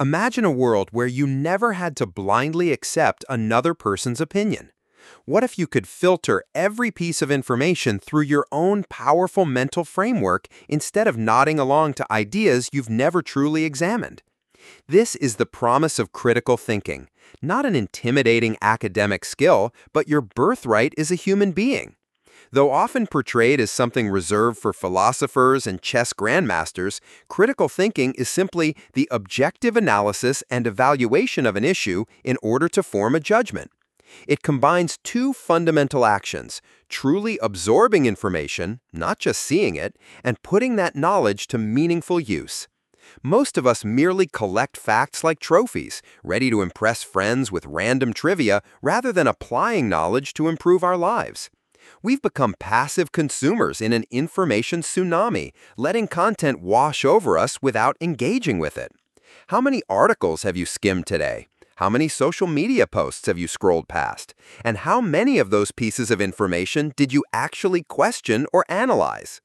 Imagine a world where you never had to blindly accept another person's opinion. What if you could filter every piece of information through your own powerful mental framework instead of nodding along to ideas you've never truly examined? This is the promise of critical thinking, not an intimidating academic skill, but your birthright as a human being. Though often portrayed as something reserved for philosophers and chess grandmasters, critical thinking is simply the objective analysis and evaluation of an issue in order to form a judgment. It combines two fundamental actions: truly absorbing information, not just seeing it, and putting that knowledge to meaningful use. Most of us merely collect facts like trophies, ready to impress friends with random trivia rather than applying knowledge to improve our lives. We've become passive consumers in an information tsunami, letting content wash over us without engaging with it. How many articles have you skimmed today? How many social media posts have you scrolled past? And how many of those pieces of information did you actually question or analyze?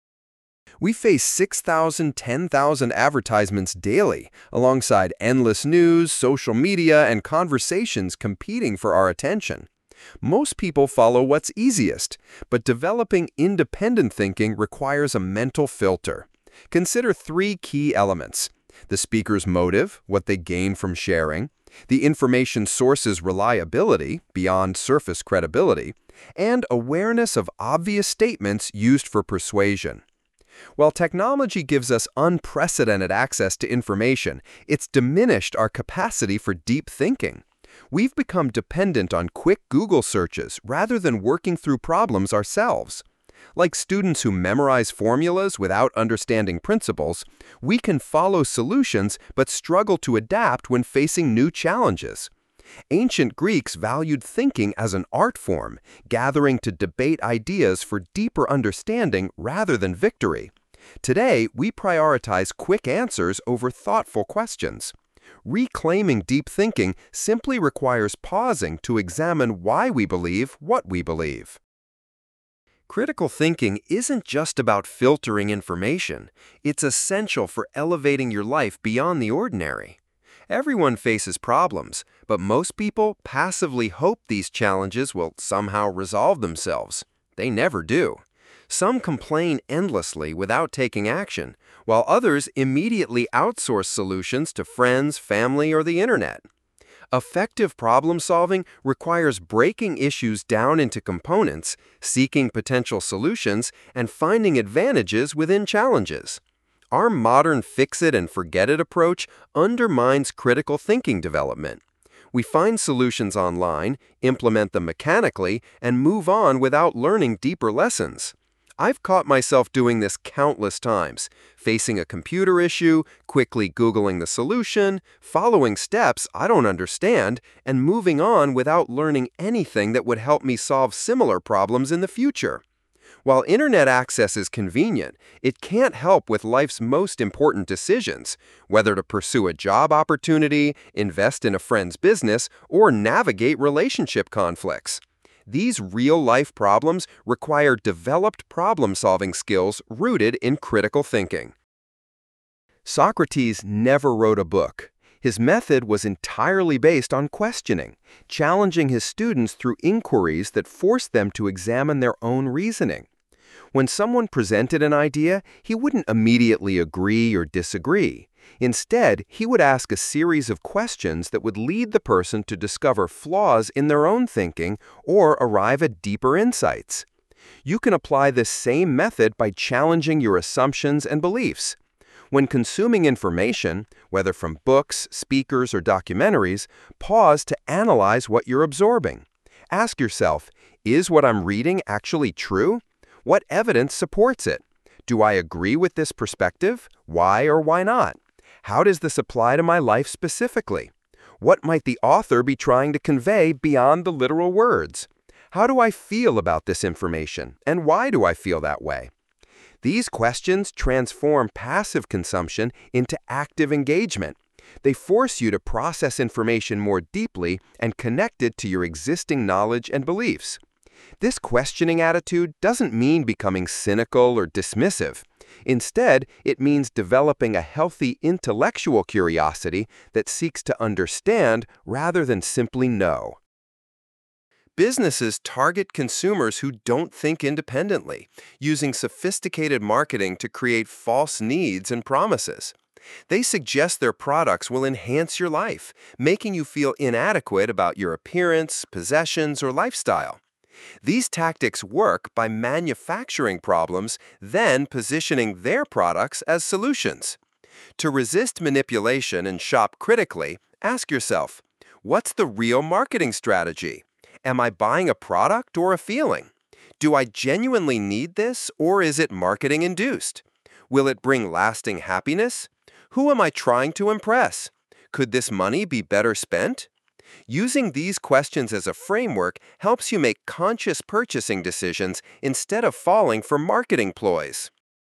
We face 6,000, 10,000 advertisements daily, alongside endless news, social media, and conversations competing for our attention. Most people follow what's easiest, but developing independent thinking requires a mental filter. Consider three key elements: the speaker's motive, what they gain from sharing; the information source's reliability, beyond surface credibility; and awareness of obvious statements used for persuasion. While technology gives us unprecedented access to information, it's diminished our capacity for deep thinking. We've become dependent on quick Google searches rather than working through problems ourselves. Like students who memorize formulas without understanding principles, we can follow solutions but struggle to adapt when facing new challenges. Ancient Greeks valued thinking as an art form, gathering to debate ideas for deeper understanding rather than victory. Today, we prioritize quick answers over thoughtful questions. Reclaiming deep thinking simply requires pausing to examine why we believe what we believe. Critical thinking isn't just about filtering information. It's essential for elevating your life beyond the ordinary. Everyone faces problems, but most people passively hope these challenges will somehow resolve themselves. They never do. Some complain endlessly without taking action, while others immediately outsource solutions to friends, family, or the internet. Effective problem solving requires breaking issues down into components, seeking potential solutions, and finding advantages within challenges. Our modern fix-it-and-forget-it approach undermines critical thinking development. We find solutions online, implement them mechanically, and move on without learning deeper lessons. I've caught myself doing this countless times, facing a computer issue, quickly Googling the solution, following steps I don't understand, and moving on without learning anything that would help me solve similar problems in the future. While internet access is convenient, it can't help with life's most important decisions, whether to pursue a job opportunity, invest in a friend's business, or navigate relationship conflicts. These real-life problems require developed problem-solving skills rooted in critical thinking. Socrates never wrote a book. His method was entirely based on questioning, challenging his students through inquiries that forced them to examine their own reasoning. When someone presented an idea, he wouldn't immediately agree or disagree. Instead, he would ask a series of questions that would lead the person to discover flaws in their own thinking or arrive at deeper insights. You can apply this same method by challenging your assumptions and beliefs. When consuming information, whether from books, speakers, or documentaries, pause to analyze what you're absorbing. Ask yourself, is what I'm reading actually true? What evidence supports it? Do I agree with this perspective? Why or why not? How does this apply to my life specifically? What might the author be trying to convey beyond the literal words? How do I feel about this information, and why do I feel that way? These questions transform passive consumption into active engagement. They force you to process information more deeply and connect it to your existing knowledge and beliefs. This questioning attitude doesn't mean becoming cynical or dismissive. Instead, it means developing a healthy intellectual curiosity that seeks to understand rather than simply know. Businesses target consumers who don't think independently, using sophisticated marketing to create false needs and promises. They suggest their products will enhance your life, making you feel inadequate about your appearance, possessions, or lifestyle. These tactics work by manufacturing problems, then positioning their products as solutions. To resist manipulation and shop critically, ask yourself, what's the real marketing strategy? Am I buying a product or a feeling? Do I genuinely need this, or is it marketing-induced? Will it bring lasting happiness? Who am I trying to impress? Could this money be better spent? Using these questions as a framework helps you make conscious purchasing decisions instead of falling for marketing ploys.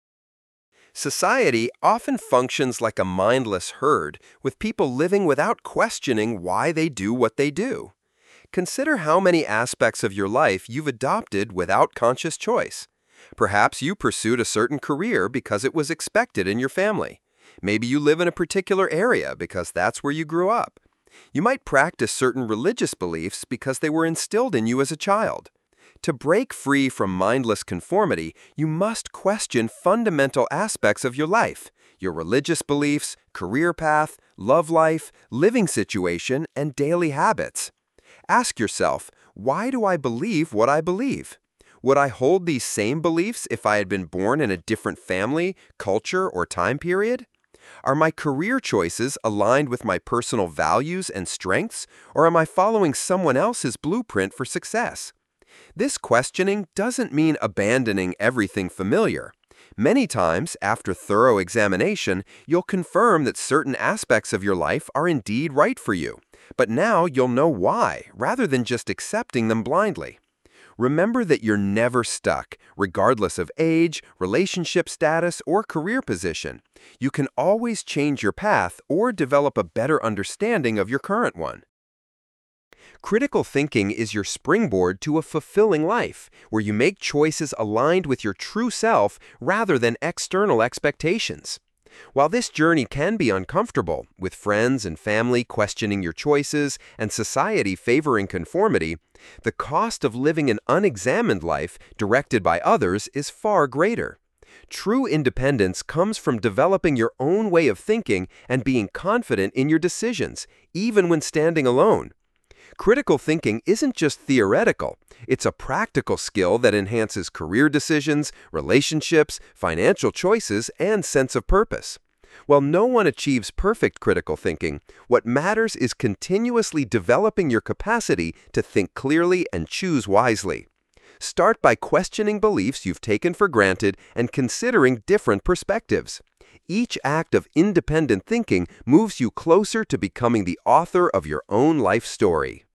Society often functions like a mindless herd, with people living without questioning why they do what they do. Consider how many aspects of your life you've adopted without conscious choice. Perhaps you pursued a certain career because it was expected in your family. Maybe you live in a particular area because that's where you grew up. You might practice certain religious beliefs because they were instilled in you as a child. To break free from mindless conformity, you must question fundamental aspects of your life, your religious beliefs, career path, love life, living situation, and daily habits. Ask yourself, why do I believe what I believe? Would I hold these same beliefs if I had been born in a different family, culture, or time period? Are my career choices aligned with my personal values and strengths, or am I following someone else's blueprint for success? This questioning doesn't mean abandoning everything familiar. Many times, after thorough examination, you'll confirm that certain aspects of your life are indeed right for you. But now you'll know why, rather than just accepting them blindly. Remember that you're never stuck, regardless of age, relationship status, or career position. You can always change your path or develop a better understanding of your current one. Critical thinking is your springboard to a fulfilling life, where you make choices aligned with your true self rather than external expectations. While this journey can be uncomfortable, with friends and family questioning your choices and society favoring conformity, the cost of living an unexamined life directed by others is far greater. True independence comes from developing your own way of thinking and being confident in your decisions, even when standing alone. Critical thinking isn't just theoretical, it's a practical skill that enhances career decisions, relationships, financial choices, and sense of purpose. While no one achieves perfect critical thinking, what matters is continuously developing your capacity to think clearly and choose wisely. Start by questioning beliefs you've taken for granted and considering different perspectives. Each act of independent thinking moves you closer to becoming the author of your own life story.